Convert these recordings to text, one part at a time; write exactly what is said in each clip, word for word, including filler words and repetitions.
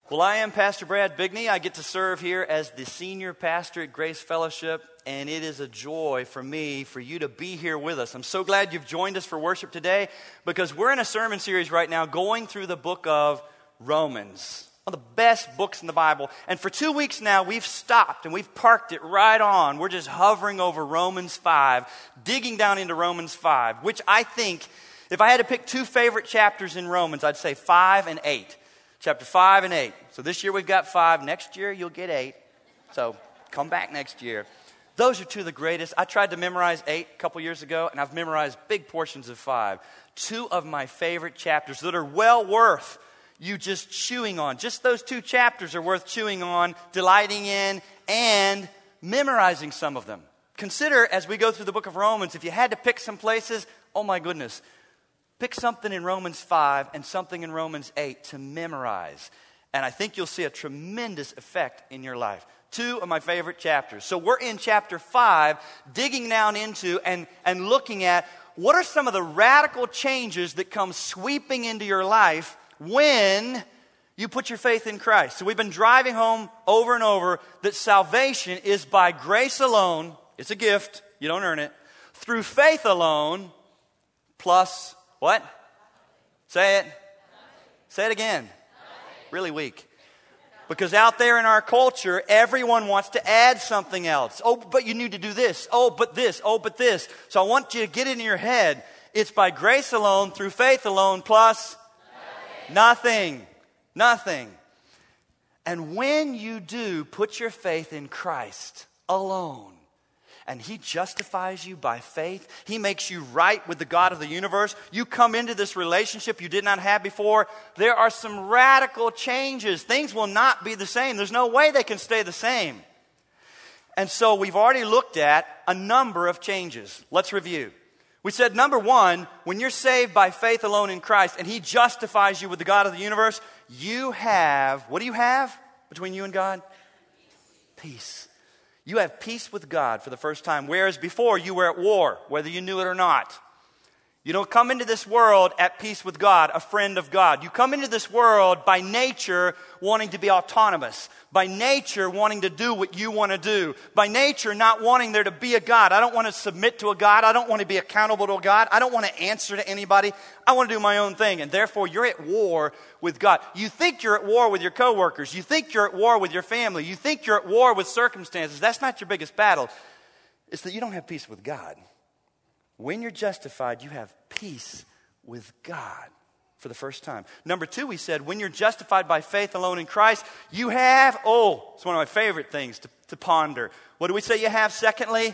Well, I am Pastor Brad Bigney. I get to serve here as the senior pastor at Grace Fellowship, and it is a joy for me for you to be here with us. I'm so glad you've joined us for worship today because we're in a sermon series right now going through the book of Romans, one of the best books in the Bible. And for two weeks now, we've stopped and we've parked it right on. We're just hovering over Romans five, digging down into Romans five, which I think, if I had to pick two favorite chapters in Romans, I'd say five and eight. Chapter five and eight. So this year we've got five. Next year you'll get eight. So come back next year. Those are two of the greatest. I tried to memorize eight a couple years ago, and I've memorized big portions of five. Two of my favorite chapters that are well worth you just chewing on. Just those two chapters are worth chewing on, delighting in, and memorizing some of them. Consider, as we go through the book of Romans, if you had to pick some places, oh my goodness, pick something in Romans five and something in Romans eight to memorize. And I think you'll see a tremendous effect in your life. Two of my favorite chapters. So we're in chapter five, digging down into and, and looking at what are some of the radical changes that come sweeping into your life when you put your faith in Christ. So we've been driving home over and over that salvation is by grace alone. It's a gift. You don't earn it. Through faith alone, plus what? Say it. Say it again. Really weak. Because out there in our culture, everyone wants to add something else. Oh, but you need to do this. Oh, but this. Oh, but this. So I want you to get it in your head. It's by grace alone, through faith alone, plus nothing. Nothing. Nothing. And when you do put your faith in Christ alone, and He justifies you by faith. He makes you right with the God of the universe. You come into this relationship you did not have before. There are some radical changes. Things will not be the same. There's no way they can stay the same. And so we've already looked at a number of changes. Let's review. We said, number one, when you're saved by faith alone in Christ and He justifies you with the God of the universe, you have, what do you have between you and God? Peace. You have peace with God for the first time, whereas before you were at war, whether you knew it or not. You don't come into this world at peace with God, a friend of God. You come into this world by nature wanting to be autonomous, by nature wanting to do what you want to do, by nature not wanting there to be a God. I don't want to submit to a God. I don't want to be accountable to a God. I don't want to answer to anybody. I want to do my own thing, and therefore you're at war with God. You think you're at war with your coworkers. You think you're at war with your family. You think you're at war with circumstances. That's not your biggest battle. It's that you don't have peace with God. When you're justified, you have peace with God for the first time. Number two, we said, when you're justified by faith alone in Christ, you have, oh, it's one of my favorite things to, to ponder. What do we say you have, secondly?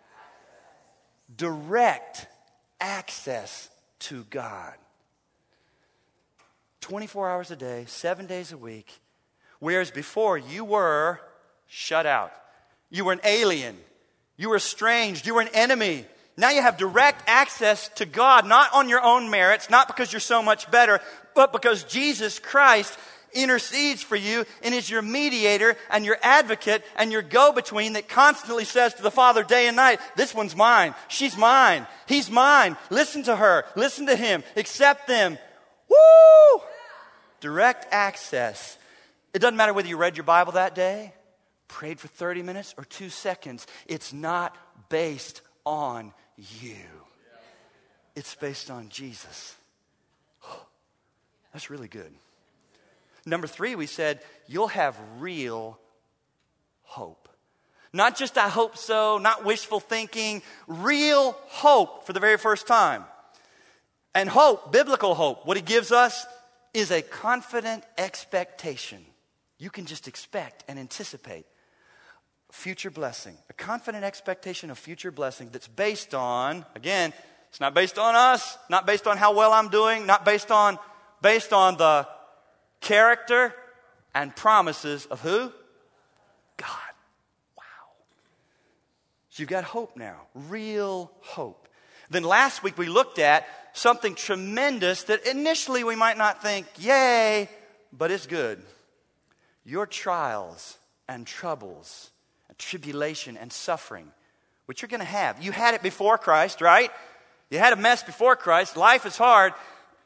Direct access to God. twenty-four hours a day, seven days a week. Whereas before, you were shut out. You were an alien. You were estranged. You were an enemy. Now you have direct access to God, not on your own merits, not because you're so much better, but because Jesus Christ intercedes for you and is your mediator and your advocate and your go-between that constantly says to the Father day and night, this one's mine, she's mine, he's mine, listen to her, listen to him, accept them. Woo! Direct access. It doesn't matter whether you read your Bible that day, prayed for thirty minutes or two seconds. It's not based on you. It's based on Jesus. That's really good. Number three, we said, you'll have real hope. Not just I hope so, not wishful thinking, real hope for the very first time. And hope, biblical hope, what He gives us is a confident expectation. You can just expect and anticipate future blessing, a confident expectation of future blessing that's based on, again, it's not based on us, not based on how well I'm doing, not based on, based on the character and promises of who? God. Wow. So you've got hope now, real hope. Then last week we looked at something tremendous that initially we might not think, yay, but it's good. Your trials and troubles, tribulation and suffering, which you're going to have. You had it before Christ, right? You had a mess before Christ. Life is hard.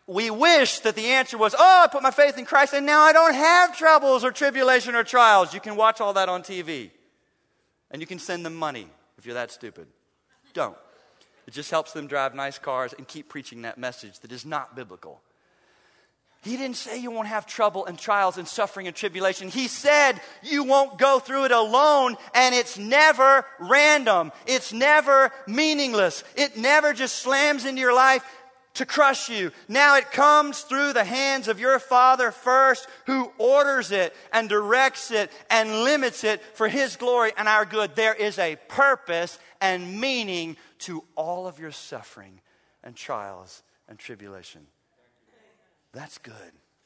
we wish that the answer was, oh, I put my faith in Christ and now I don't have troubles or tribulation or trials. You can watch all that on T V. And you can send them money if you're that stupid. Don't. It just helps them drive nice cars and keep preaching that message that is not biblical. He didn't say you won't have trouble and trials and suffering and tribulation. He said you won't go through it alone, and it's never random. It's never meaningless. It never just slams into your life to crush you. Now it comes through the hands of your Father first, who orders it and directs it and limits it for His glory and our good. There is a purpose and meaning to all of your suffering and trials and tribulation. That's good.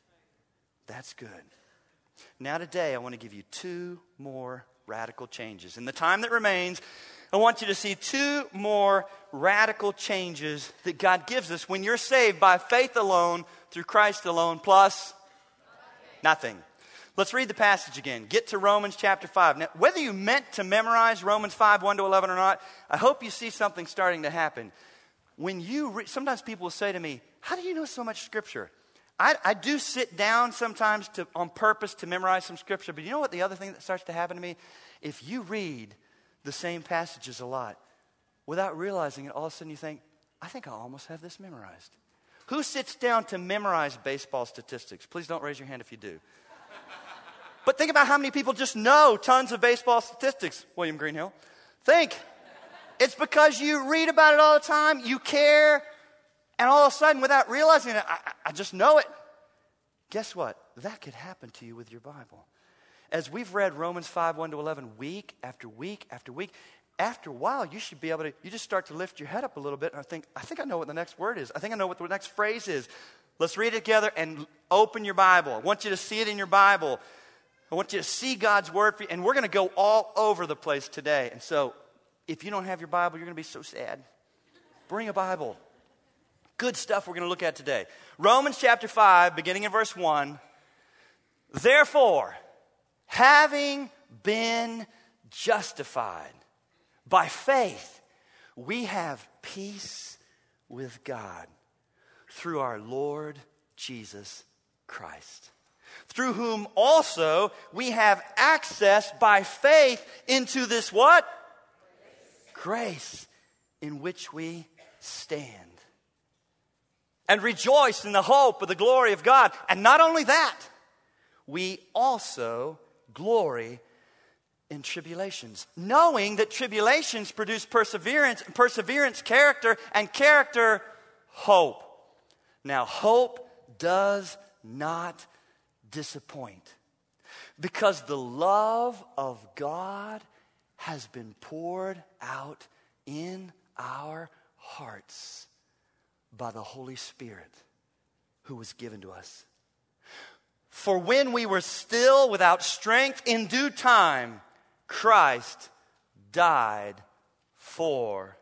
That's good. Now today I want to give you two more radical changes. In the time that remains, I want you to see two more radical changes that God gives us when you're saved by faith alone, through Christ alone, plus nothing. Let's read the passage again. Get to Romans chapter five. Now, whether you meant to memorize Romans five, one to eleven or not, I hope you see something starting to happen. When you re- sometimes people will say to me, how do you know so much Scripture? I, I do sit down sometimes to, on purpose to memorize some Scripture, but you know what the other thing that starts to happen to me? If you read the same passages a lot, without realizing it, all of a sudden you think, I think I almost have this memorized. Who sits down to memorize baseball statistics? Please don't raise your hand if you do. But think about how many people just know tons of baseball statistics, William Greenhill. Think. It's because you read about it all the time, you care, and all of a sudden, without realizing it, I, I just know it. Guess what? That could happen to you with your Bible. As we've read Romans five, one to eleven week after week after week, after a while, you should be able to, you just start to lift your head up a little bit and I think, I think I know what the next word is. I think I know what the next phrase is. Let's read it together and open your Bible. I want you to see it in your Bible. I want you to see God's word for you. And we're going to go all over the place today. And so, if you don't have your Bible, you're going to be so sad. Bring a Bible. Good stuff we're going to look at today. Romans chapter five, beginning in verse one. Therefore, having been justified by faith, we have peace with God through our Lord Jesus Christ, through whom also we have access by faith into this what? Grace in which we stand. And rejoice in the hope of the glory of God. And not only that, we also glory in tribulations, knowing that tribulations produce perseverance, and perseverance character, and character hope. Now, hope does not disappoint, because the love of God has been poured out in our hearts by the Holy Spirit who was given to us. For when we were still without strength, in due time, Christ died for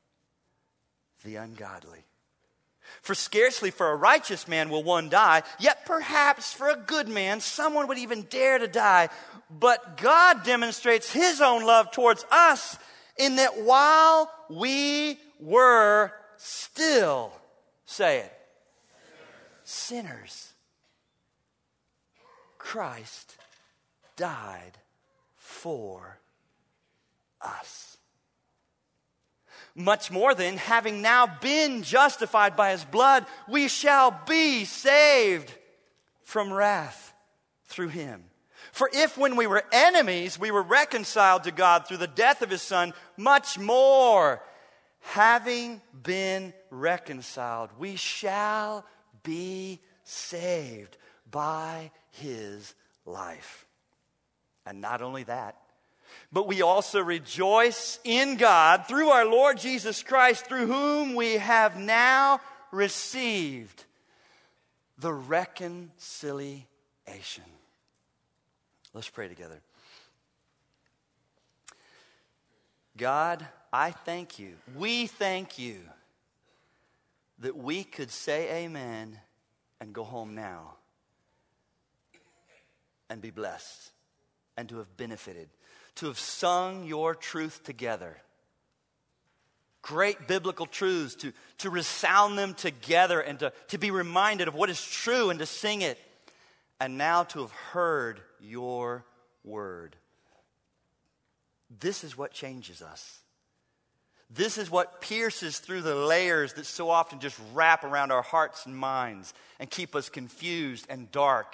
the ungodly. For scarcely for a righteous man will one die, yet perhaps for a good man someone would even dare to die. But God demonstrates His own love towards us in that while we were still, say it, sinners, sinners, Christ died for us. Much more then, having now been justified by His blood, we shall be saved from wrath through Him. For if when we were enemies, we were reconciled to God through the death of His Son, much more, having been reconciled, we shall be saved by His life. And not only that, but we also rejoice in God through our Lord Jesus Christ, through whom we have now received the reconciliation. Let's pray together. God, I thank You. We thank You that we could say amen and go home now and be blessed and to have benefited, to have sung Your truth together. great biblical truths, to, to resound them together and to, to be reminded of what is true and to sing it. And now to have heard your word. This is what changes us. This is what pierces through the layers that so often just wrap around our hearts and minds and keep us confused and dark.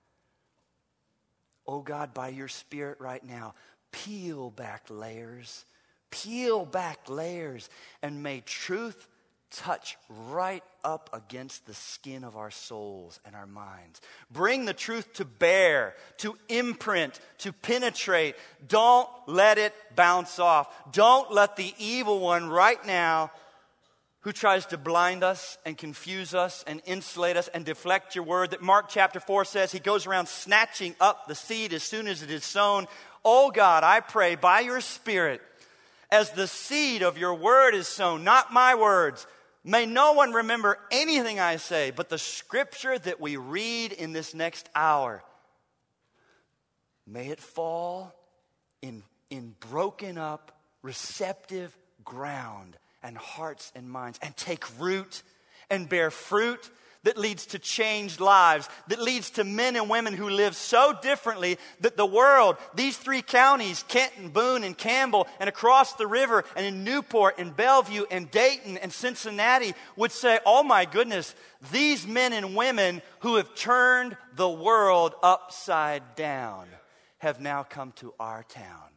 Oh God, by your Spirit right now, peel back layers, peel back layers, and may truth touch right up against the skin of our souls and our minds. Bring the truth to bear, to imprint, to penetrate. Don't let it bounce off. Don't let the evil one right now, who tries to blind us and confuse us and insulate us and deflect your word, that Mark chapter four says he goes around snatching up the seed as soon as it is sown. Oh God, I pray by your Spirit, as the seed of your word is sown, not my words, may no one remember anything I say, but the scripture that we read in this next hour. May it fall in, in broken up, receptive ground and hearts and minds, and take root and bear fruit that leads to changed lives, that leads to men and women who live so differently that the world, these three counties, Kenton, Boone, and Campbell, and across the river, and in Newport, and Bellevue, and Dayton, and Cincinnati, would say, oh my goodness, these men and women who have turned the world upside down have now come to our town.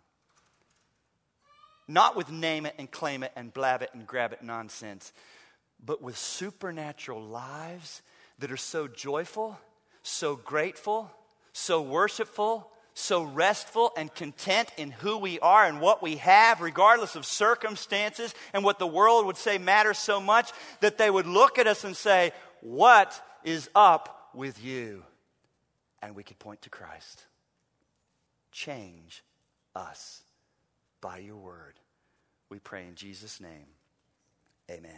Not with name it and claim it and blab it and grab it nonsense, but with supernatural lives that are so joyful, so grateful, so worshipful, so restful and content in who we are and what we have, regardless of circumstances and what the world would say matters so much, that they would look at us and say, what is up with you? And we could point to Christ. Change us by your word. We pray in Jesus' name. Amen.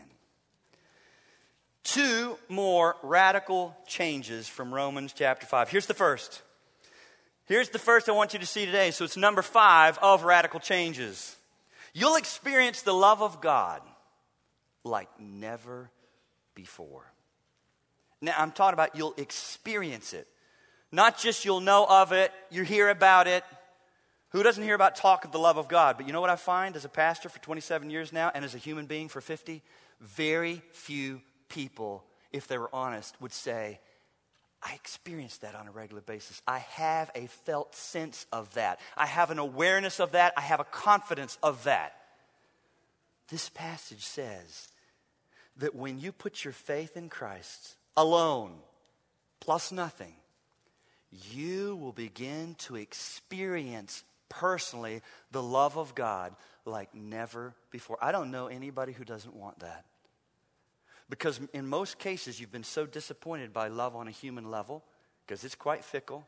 Two more radical changes from Romans chapter five. Here's the first. Here's the first I want you to see today. So it's number five of radical changes. You'll experience the love of God like never before. Now, I'm talking about you'll experience it. Not just you'll know of it, you hear about it. Who doesn't hear about talk of the love of God? But you know what I find as a pastor for twenty-seven years now and as a human being for fifty? Very few people, if they were honest, would say, I experience that on a regular basis. I have a felt sense of that. I have an awareness of that. I have a confidence of that. This passage says that when you put your faith in Christ alone, plus nothing, you will begin to experience personally the love of God like never before. I don't know anybody who doesn't want that. Because in most cases, you've been so disappointed by love on a human level, because it's quite fickle.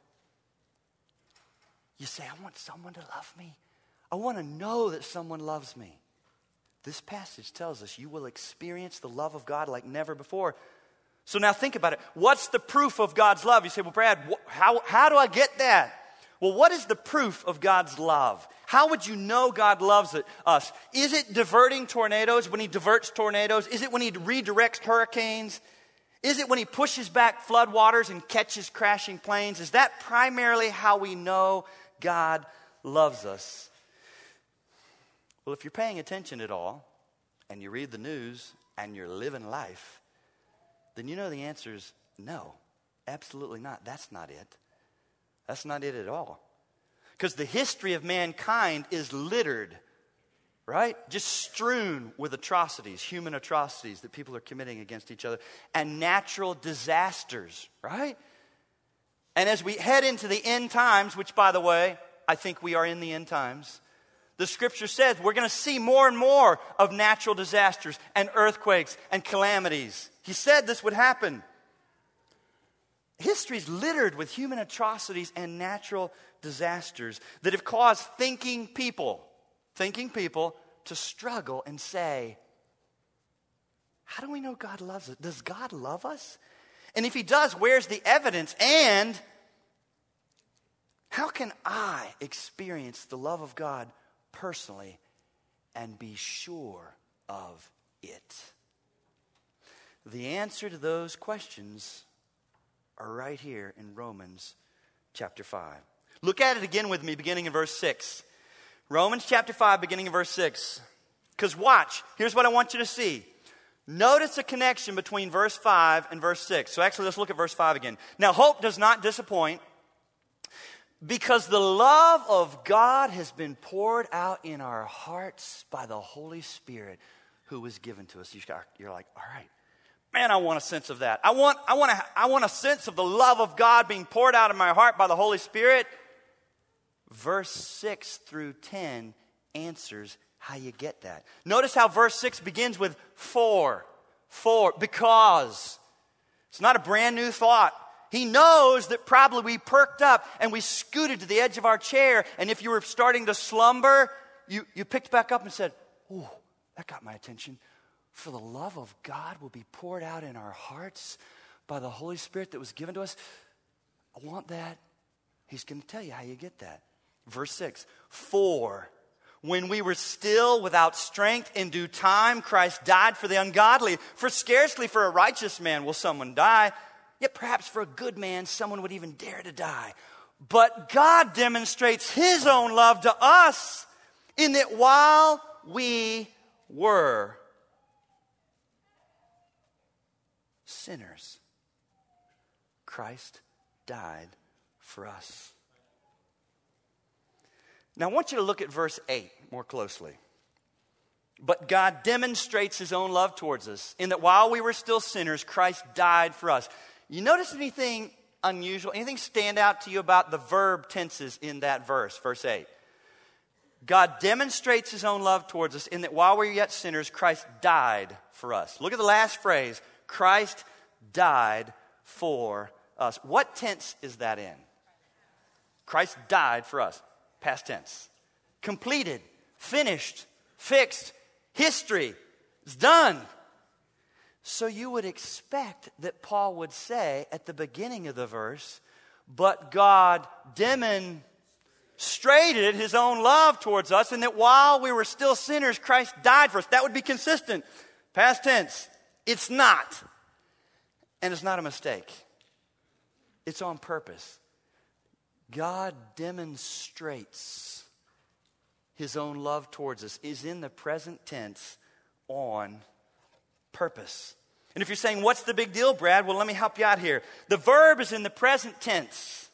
You say, I want someone to love me. I want to know that someone loves me. This passage tells us you will experience the love of God like never before. So now think about it. What's the proof of God's love? You say, well, Brad, wh- how, how do I get that? Well, what is the proof of God's love? How would you know God loves it, us? Is it diverting tornadoes when he diverts tornadoes? Is it when he redirects hurricanes? Is it when he pushes back floodwaters and catches crashing planes? Is that primarily how we know God loves us? Well, if you're paying attention at all, and you read the news, and you're living life, then you know the answer is no, absolutely not. That's not it. That's not it at all. Because the history of mankind is littered, right? Just strewn with atrocities, human atrocities that people are committing against each other, and natural disasters, right? And as we head into the end times, which, by the way, I think we are in the end times, the scripture says we're going to see more and more of natural disasters and earthquakes and calamities. He said this would happen. History is littered with human atrocities and natural disasters that have caused thinking people, thinking people to struggle and say, how do we know God loves us? Does God love us? And if he does, where's the evidence? And how can I experience the love of God personally and be sure of it? The answer to those questions are right here in Romans chapter five. Look at it again with me, beginning in verse six. Romans chapter five, beginning in verse six. Because watch, here's what I want you to see. Notice the connection between verse five and verse six. So actually, let's look at verse five again. Now, hope does not disappoint, because the love of God has been poured out in our hearts by the Holy Spirit who was given to us. You're like, all right, man, I want a sense of that. I want, I want, a, I want a sense of the love of God being poured out in my heart by the Holy Spirit. Verse six through ten answers how you get that. Notice how verse six begins with for, for, because. It's not a brand new thought. He knows that probably we perked up and we scooted to the edge of our chair, and if you were starting to slumber, you, you picked back up and said, ooh, that got my attention. For the love of God will be poured out in our hearts by the Holy Spirit that was given to us. I want that. He's going to tell you how you get that. Verse six, for when we were still without strength, in due time Christ died for the ungodly. For scarcely for a righteous man will someone die, yet perhaps for a good man someone would even dare to die. But God demonstrates his own love to us in that while we were sinners, Christ died for us. Now I want you to look at verse eight more closely. But God demonstrates his own love towards us in that while we were still sinners, Christ died for us. You notice anything unusual, anything stand out to you about the verb tenses in that verse, verse eight? God demonstrates his own love towards us in that while we were yet sinners, Christ died for us. Look at the last phrase, Christ died for us. What tense is that in? Christ died for us. Past tense. Completed, finished, fixed, history. It's done. So you would expect that Paul would say at the beginning of the verse, but God demonstrated his own love towards us, and that while we were still sinners, Christ died for us. That would be consistent. Past tense. It's not. And it's not a mistake. It's on purpose. God demonstrates his own love towards us, is in the present tense on purpose. And if you're saying, what's the big deal, Brad? Well, let me help you out here. The verb is in the present tense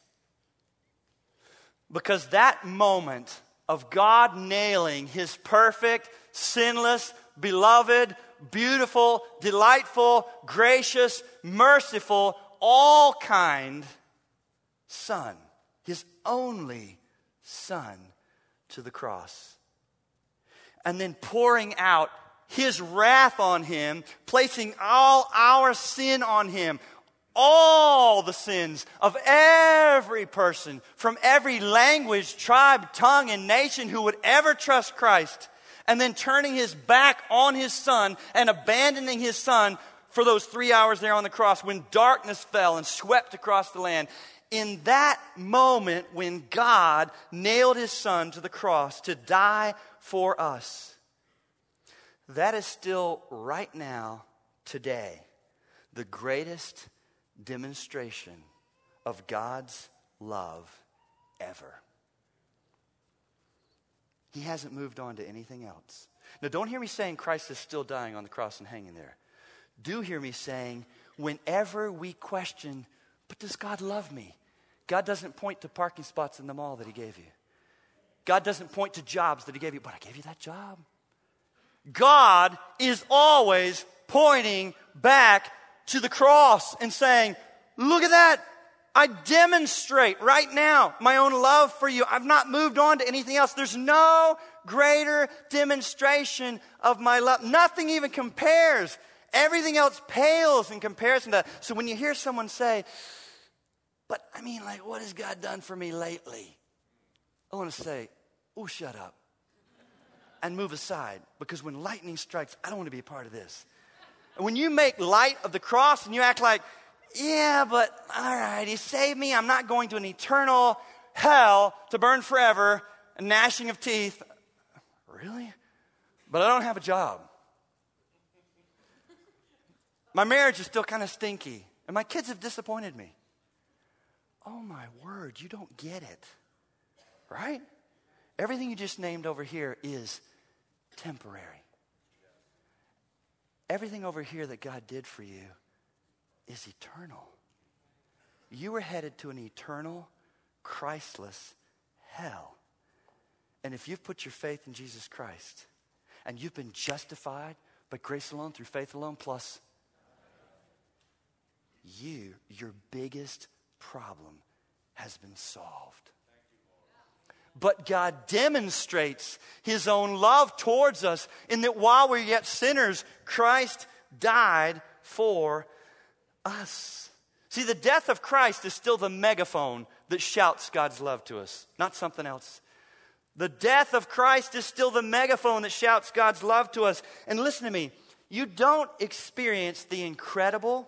because that moment of God nailing his perfect, sinless, beloved, beautiful, delightful, gracious, merciful, all kind Son, his only Son, to the cross. And then pouring out his wrath on him, placing all our sin on him, all the sins of every person from every language, tribe, tongue, and nation who would ever trust Christ, and then turning his back on his Son and abandoning his Son for those three hours there on the cross when darkness fell and swept across the land. In that moment when God nailed his Son to the cross to die for us, that is still right now, today, the greatest demonstration of God's love ever. He hasn't moved on to anything else. Now, don't hear me saying Christ is still dying on the cross and hanging there. Do hear me saying, whenever we question, but does God love me? God doesn't point to parking spots in the mall that he gave you. God doesn't point to jobs that he gave you, but I gave you that job. God is always pointing back to the cross and saying, look at that. I demonstrate right now my own love for you. I've not moved on to anything else. There's no greater demonstration of my love. Nothing even compares. Everything else pales in comparison to that. So when you hear someone say, but I mean, like, what has God done for me lately? I want to say, oh, shut up. And move aside. Because when lightning strikes, I don't want to be a part of this. And when you make light of the cross and you act like, yeah, but all right, he saved me. I'm not going to an eternal hell to burn forever, a gnashing of teeth. Really? But I don't have a job. My marriage is still kind of stinky. And my kids have disappointed me. Oh my word, you don't get it. Right? Everything you just named over here is temporary. Everything over here that God did for you is eternal. You were headed to an eternal, Christless hell. And if you've put your faith in Jesus Christ, and you've been justified by grace alone, through faith alone, plus you, your biggest problem has been solved. But God demonstrates his own love towards us in that while we're yet sinners, Christ died for us. See, the death of Christ is still the megaphone that shouts God's love to us, not something else. The death of Christ is still the megaphone that shouts God's love to us. And listen to me, you don't experience the incredible,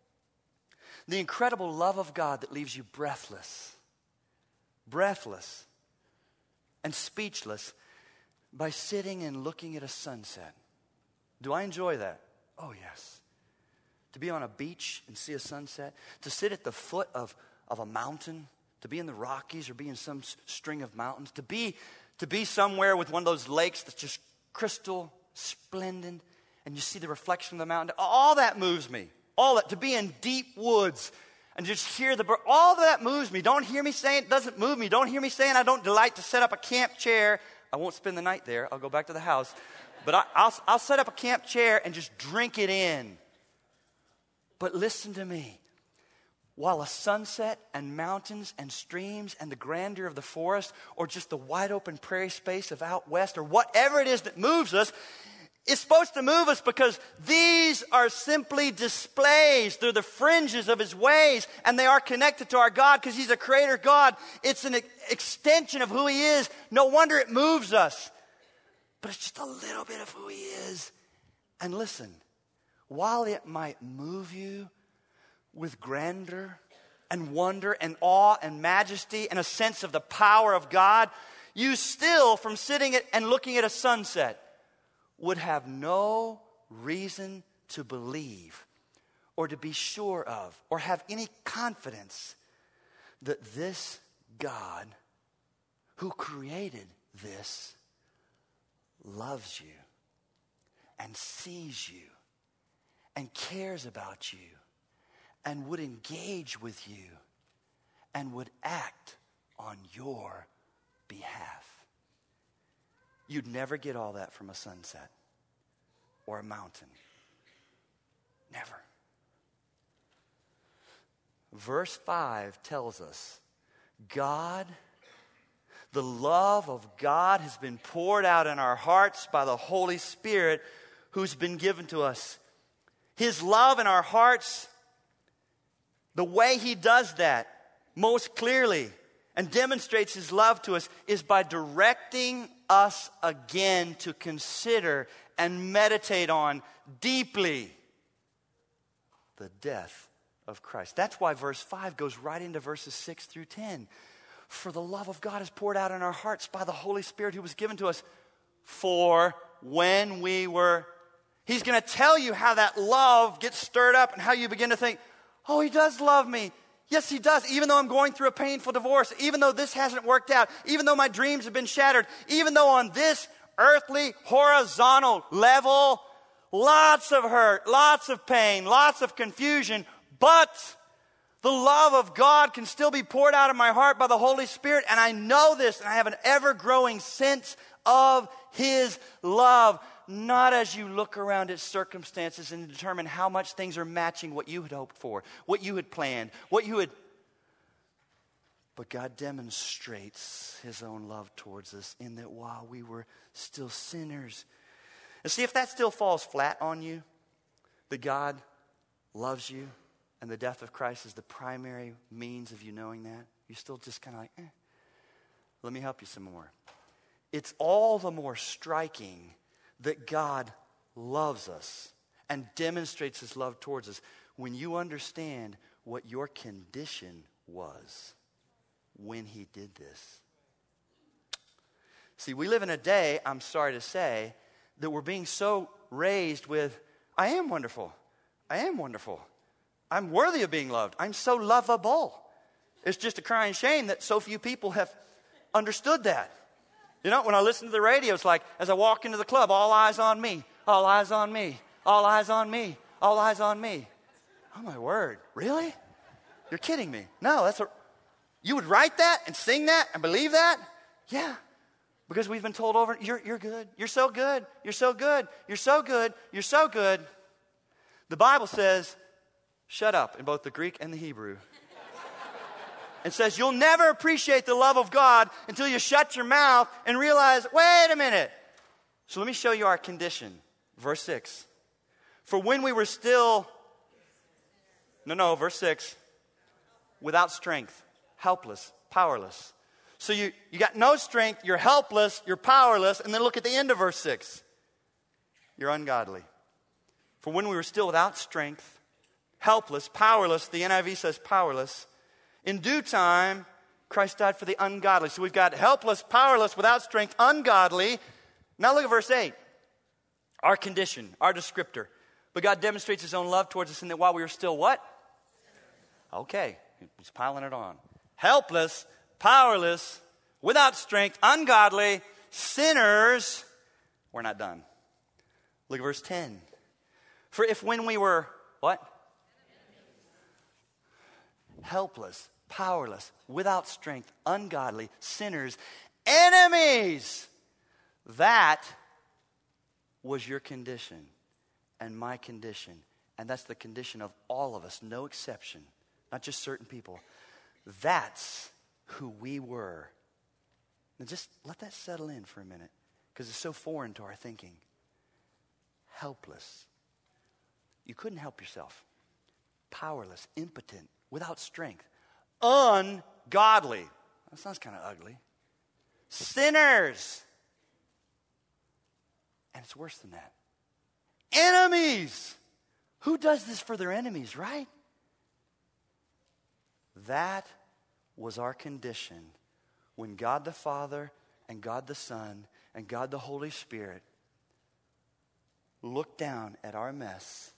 the incredible love of God that leaves you breathless, breathless and speechless by sitting and looking at a sunset. Do I enjoy that? Oh, yes. To be on a beach and see a sunset, to sit at the foot of, of a mountain, to be in the Rockies or be in some string of mountains, to be, to be somewhere with one of those lakes that's just crystal splendid, and you see the reflection of the mountain. All that moves me. All that. To be in deep woods and just hear the bird. All that moves me. Don't hear me saying it doesn't move me. Don't hear me saying I don't delight to set up a camp chair. I won't spend the night there. I'll go back to the house. But I, I'll, I'll set up a camp chair and just drink it in. But listen to me. While a sunset and mountains and streams and the grandeur of the forest or just the wide open prairie space of out west or whatever it is that moves us, it's supposed to move us because these are simply displays. They're the fringes of his ways, and they are connected to our God because he's a creator God. It's an extension of who he is. No wonder it moves us. But it's just a little bit of who he is. And listen, while it might move you with grandeur and wonder and awe and majesty and a sense of the power of God, you still, from sitting at, and looking at a sunset, would have no reason to believe or to be sure of or have any confidence that this God who created this loves you and sees you and cares about you and would engage with you and would act on your behalf. You'd never get all that from a sunset or a mountain. Never. Verse five tells us, God, the love of God has been poured out in our hearts by the Holy Spirit who's been given to us. His love in our hearts, the way he does that most clearly and demonstrates his love to us is by directing us again to consider and meditate on deeply the death of Christ. That's why verse five goes right into verses six through ten. For the love of God is poured out in our hearts by the Holy Spirit who was given to us. For when we were, he's going to tell you how that love gets stirred up and how you begin to think, oh, he does love me. Yes, he does. Even though I'm going through a painful divorce, even though this hasn't worked out, even though my dreams have been shattered, even though on this earthly, horizontal level, lots of hurt, lots of pain, lots of confusion, but the love of God can still be poured out of my heart by the Holy Spirit, and I know this, and I have an ever-growing sense of his love. Not as you look around at circumstances and determine how much things are matching what you had hoped for, what you had planned, what you had. But God demonstrates his own love towards us in that while we were still sinners. And see, if that still falls flat on you, that God loves you and the death of Christ is the primary means of you knowing that, you're still just kind of like, eh. Let me help you some more. It's all the more striking that God loves us and demonstrates his love towards us when you understand what your condition was when he did this. See, we live in a day, I'm sorry to say, that we're being so raised with, I am wonderful. I am wonderful. I'm worthy of being loved. I'm so lovable. It's just a crying shame that so few people have understood that. You know, when I listen to the radio, it's like, as I walk into the club, all eyes on me, all eyes on me, all eyes on me, all eyes on me. Oh, my word. Really? You're kidding me. No, that's a... You would write that and sing that and believe that? Yeah. Because we've been told over, you're, you're good. You're so good. You're so good. You're so good. You're so good. The Bible says, shut up in both the Greek and the Hebrew. And says you'll never appreciate the love of God until you shut your mouth and realize, wait a minute. So let me show you our condition. Verse six. For when we were still, no, no, verse six. Without strength, helpless, powerless. So you, you got no strength, you're helpless, you're powerless, and then look at the end of verse six. You're ungodly. For when we were still without strength, helpless, powerless, the N I V says powerless, in due time, Christ died for the ungodly. So we've got helpless, powerless, without strength, ungodly. Now look at verse eight. Our condition, our descriptor. But God demonstrates his own love towards us in that while we were still what? Okay, he's piling it on. Helpless, powerless, without strength, ungodly, sinners. We're not done. Look at verse ten. For if when we were, what? Helpless, powerless, without strength, ungodly, sinners, enemies. That was your condition and my condition. And that's the condition of all of us, no exception, not just certain people. That's who we were. Now just let that settle in for a minute because it's so foreign to our thinking. Helpless. You couldn't help yourself. Powerless, impotent, without strength, ungodly. That sounds kind of ugly. Sinners. And it's worse than that. Enemies. Who does this for their enemies, right? That was our condition when God the Father and God the Son and God the Holy Spirit looked down at our mess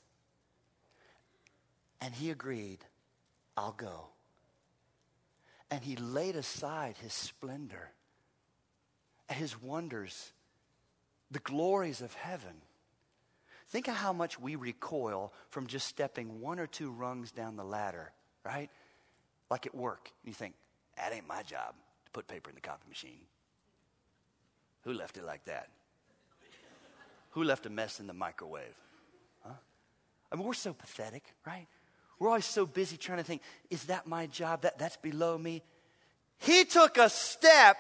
and he agreed, I'll go. And he laid aside his splendor, his wonders, the glories of heaven. Think of how much we recoil from just stepping one or two rungs down the ladder, right? Like at work. You think, that ain't my job to put paper in the copy machine. Who left it like that? Who left a mess in the microwave? Huh? I mean, we're so pathetic, right? We're always so busy trying to think, is that my job? That, that's below me. He took a step,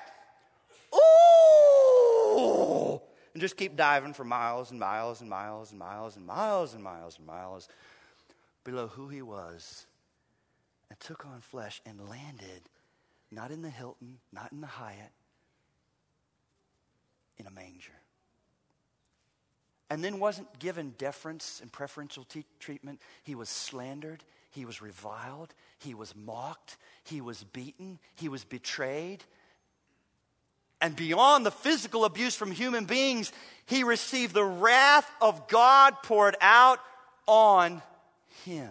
ooh, and just keep diving for miles and miles and miles and miles and miles and miles and miles below who he was, and took on flesh and landed not in the Hilton, not in the Hyatt, in a manger. And then wasn't given deference and preferential t- treatment. He was slandered. He was reviled. He was mocked. He was beaten. He was betrayed. And beyond the physical abuse from human beings, he received the wrath of God poured out on him.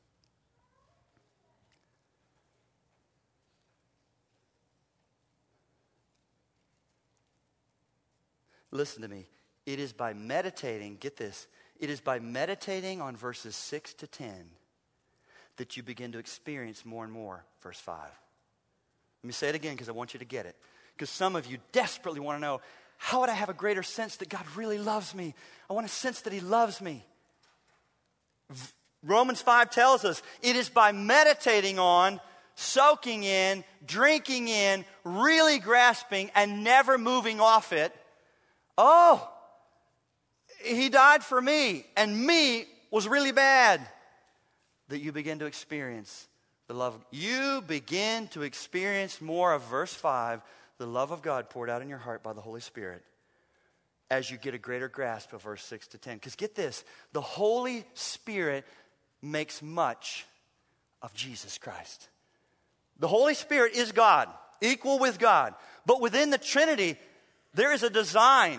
Listen to me. It is by meditating, get this, it is by meditating on verses six to ten that you begin to experience more and more verse five. Let me say it again because I want you to get it. Because some of you desperately want to know, how would I have a greater sense that God really loves me? I want to sense that he loves me. Romans five tells us it is by meditating on, soaking in, drinking in, really grasping and never moving off it. Oh, he died for me, and me was really bad. That you begin to experience the love. You begin to experience more of verse five, the love of God poured out in your heart by the Holy Spirit, as you get a greater grasp of verse six to ten. Because get this, the Holy Spirit makes much of Jesus Christ. The Holy Spirit is God, equal with God. But within the Trinity, there is a design.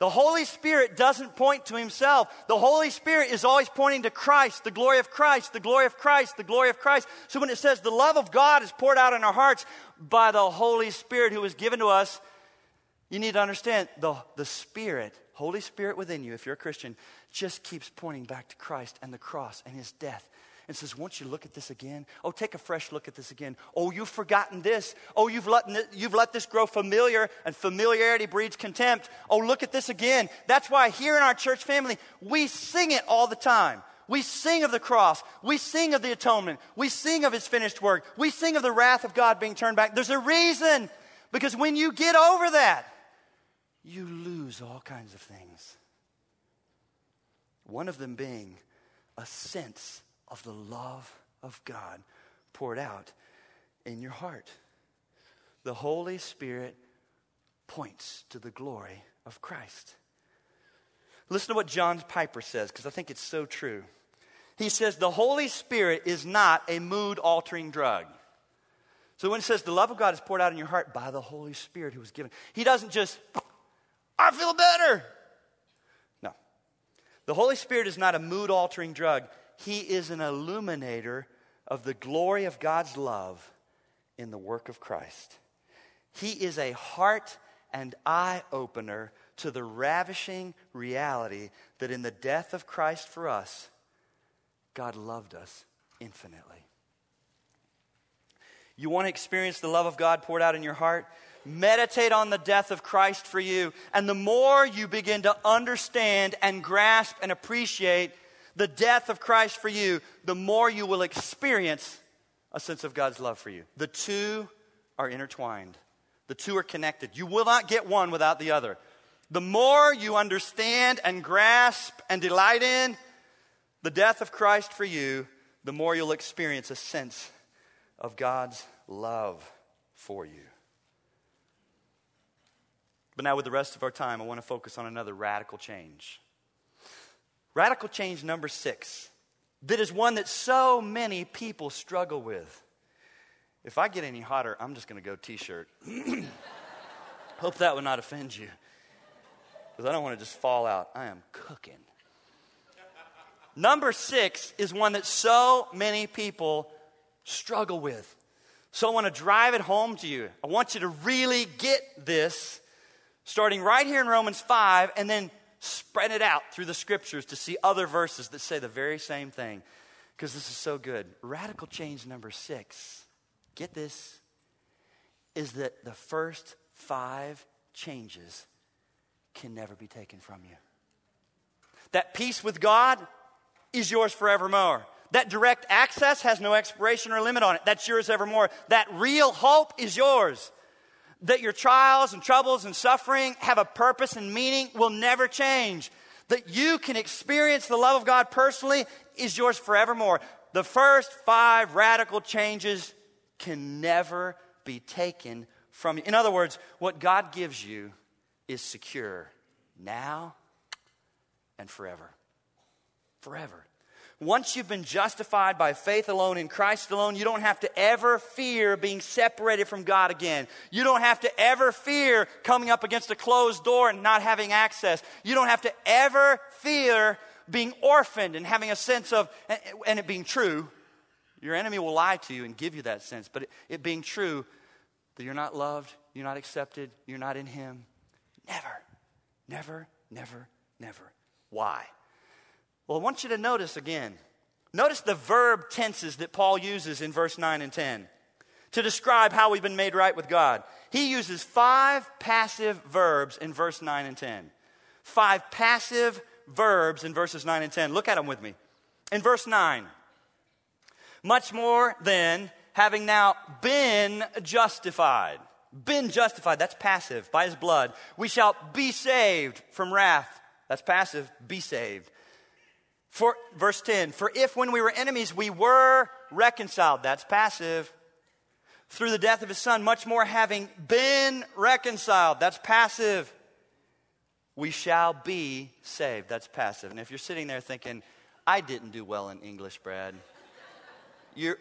The Holy Spirit doesn't point to himself. The Holy Spirit is always pointing to Christ, the glory of Christ, the glory of Christ, the glory of Christ. So when it says the love of God is poured out in our hearts by the Holy Spirit who is given to us, you need to understand the, the Spirit, Holy Spirit within you, if you're a Christian, just keeps pointing back to Christ and the cross and his death. And says, won't you look at this again? Oh, take a fresh look at this again. Oh, you've forgotten this. Oh, you've let, you've let this grow familiar, and familiarity breeds contempt. Oh, look at this again. That's why here in our church family, we sing it all the time. We sing of the cross. We sing of the atonement. We sing of his finished work. We sing of the wrath of God being turned back. There's a reason, because when you get over that, you lose all kinds of things. One of them being a sense of the love of God poured out in your heart. The Holy Spirit points to the glory of Christ. Listen to what John Piper says, because I think it's so true. He says, the Holy Spirit is not a mood-altering drug. So when it says the love of God is poured out in your heart by the Holy Spirit who was given, he doesn't just, I feel better. No. The Holy Spirit is not a mood-altering drug. He is an illuminator of the glory of God's love in the work of Christ. He is a heart and eye opener to the ravishing reality that in the death of Christ for us, God loved us infinitely. You want to experience the love of God poured out in your heart? Meditate on the death of Christ for you. And the more you begin to understand and grasp and appreciate the death of Christ for you, the more you will experience a sense of God's love for you. The two are intertwined. The two are connected. You will not get one without the other. The more you understand and grasp and delight in the death of Christ for you, the more you'll experience a sense of God's love for you. But now with the rest of our time, I want to focus on another radical change. Radical change number six, that is one that so many people struggle with. If I get any hotter, I'm just going to go t-shirt. Hope that would not offend you, because I don't want to just fall out. I am cooking. Number six is one that so many people struggle with. So I want to drive it home to you. I want you to really get this, starting right here in Romans five, and then spread it out through the scriptures to see other verses that say the very same thing, because this is so good. Radical change number six, get this, is that the first five changes can never be taken from you. That peace with God is yours forevermore. That direct access has no expiration or limit on it. That's yours evermore. That real hope is yours. That your trials and troubles and suffering have a purpose and meaning will never change. That you can experience the love of God personally is yours forevermore. The first five radical changes can never be taken from you. In other words, what God gives you is secure now and forever. Forever. Once you've been justified by faith alone in Christ alone, you don't have to ever fear being separated from God again. You don't have to ever fear coming up against a closed door and not having access. You don't have to ever fear being orphaned and having a sense of, and it being true, your enemy will lie to you and give you that sense, but it, it being true that you're not loved, you're not accepted, you're not in him. Never, never, never, never. Why? Well, I want you to notice again. Notice the verb tenses that Paul uses in verse nine and ten to describe how we've been made right with God. He uses five passive verbs in verse nine and ten. Five passive verbs in verses nine and ten. Look at them with me. In verse nine, much more than having now been justified. Been justified, that's passive, by his blood. We shall be saved from wrath. That's passive, be saved. For verse ten, for if when we were enemies we were reconciled, that's passive, through the death of his son, much more having been reconciled, that's passive, we shall be saved, that's passive. And if you're sitting there thinking, I didn't do well in English, Brad, you're,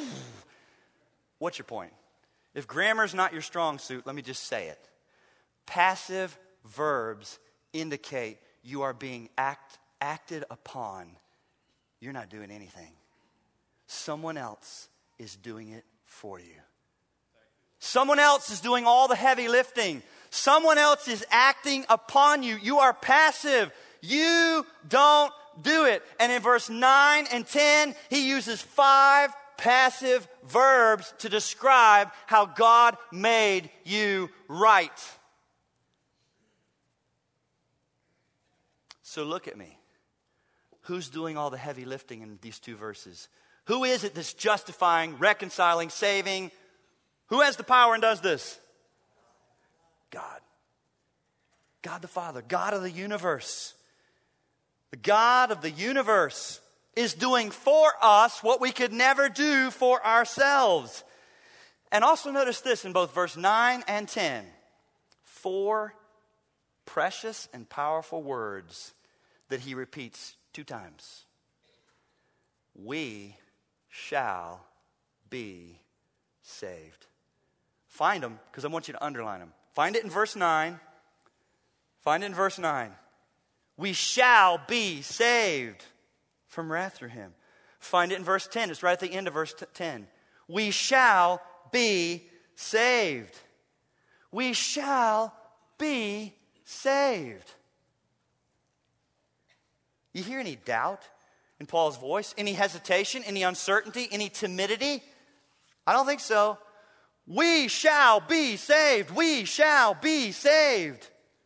what's your point? If grammar's not your strong suit, let me just say it. passive verbs indicate you are being act, acted upon. You're not doing anything. Someone else is doing it for you. Someone else is doing all the heavy lifting. Someone else is acting upon you. You are passive. You don't do it. And in verse nine and ten, he uses five passive verbs to describe how God made you right. So look at me. Who's doing all the heavy lifting in these two verses? Who is it that's justifying, reconciling, saving? Who has the power and does this? God. God the Father, God of the universe. The God of the universe is doing for us what we could never do for ourselves. And also notice this in both verse nine and ten. Four precious and powerful words that he repeats two times. We shall be saved. Find them, because I want you to underline them. Find it in verse nine. Find it in verse nine. We shall be saved from wrath through him. Find it in verse ten. It's right at the end of verse ten. We shall be saved. We shall be saved. You hear any doubt in Paul's voice? Any hesitation? Any uncertainty? Any timidity? I don't think so. We shall be saved. We shall be saved.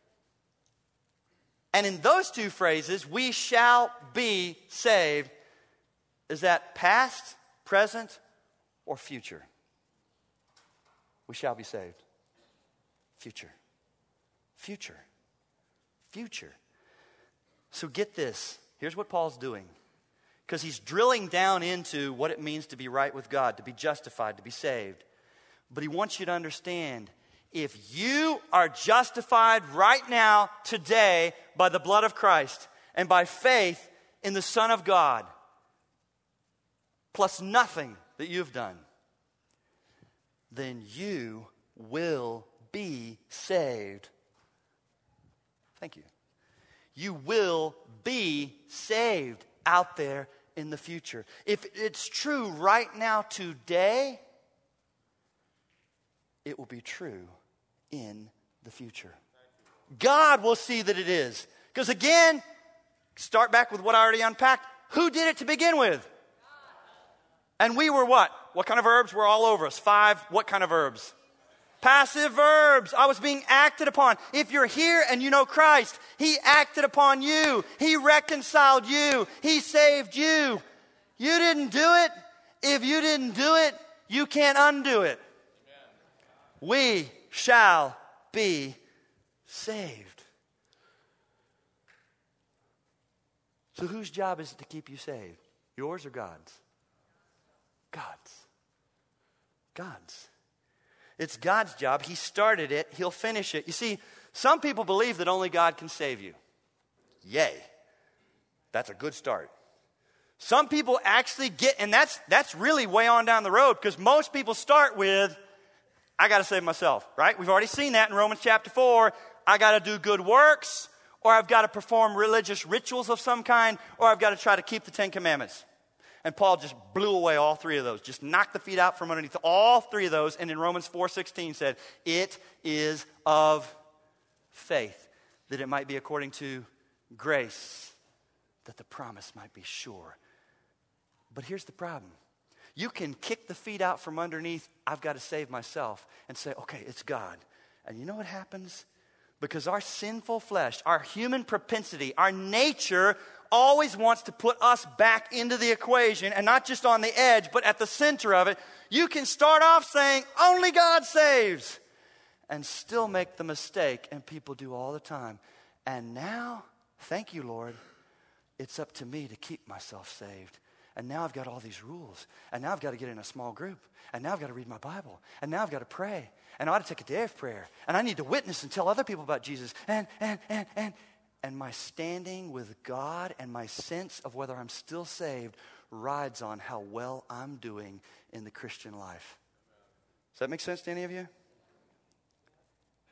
And in those two phrases, we shall be saved, is that past, present, or future? We shall be saved. Future. Future. Future. So get this. Here's what Paul's doing. Because he's drilling down into what it means to be right with God, to be justified, to be saved. But he wants you to understand, if you are justified right now, today, by the blood of Christ and by faith in the Son of God, plus nothing that you've done, then you will be saved. Thank you. You will be saved out there in the future. If it's true right now, today, it will be true in the future. God will see that it is. Because again, start back with what I already unpacked. Who did it to begin with? And we were what? What kind of verbs were all over us? Five, what kind of verbs? Passive verbs. I was being acted upon. If you're here and you know Christ, He acted upon you. He reconciled you. He saved you. You didn't do it. If you didn't do it, you can't undo it. We shall be saved. So whose job is it to keep you saved? Yours or God's? God's. God's. It's God's job. He started it. He'll finish it. You see, some people believe that only God can save you. Yay. That's a good start. Some people actually get, and that's that's really way on down the road, because most people start with, I got to save myself, right? We've already seen that in Romans chapter four. I got to do good works, or I've got to perform religious rituals of some kind, or I've got to try to keep the Ten Commandments. And Paul just blew away all three of those. Just knocked the feet out from underneath all three of those. And in Romans four sixteen said, it is of faith, that it might be according to grace, that the promise might be sure. But here's the problem. You can kick the feet out from underneath, I've got to save myself, and say, okay, it's God. And you know what happens? Because our sinful flesh, our human propensity, our nature always wants to put us back into the equation, and not just on the edge, but at the center of it. You can start off saying, only God saves, and still make the mistake, and people do all the time. And now, thank you, Lord, it's up to me to keep myself saved. And now I've got all these rules. And now I've got to get in a small group. And now I've got to read my Bible. And now I've got to pray. And I ought to take a day of prayer. And I need to witness and tell other people about Jesus. And, and, and, and, and my standing with God and my sense of whether I'm still saved rides on how well I'm doing in the Christian life. Does that make sense to any of you?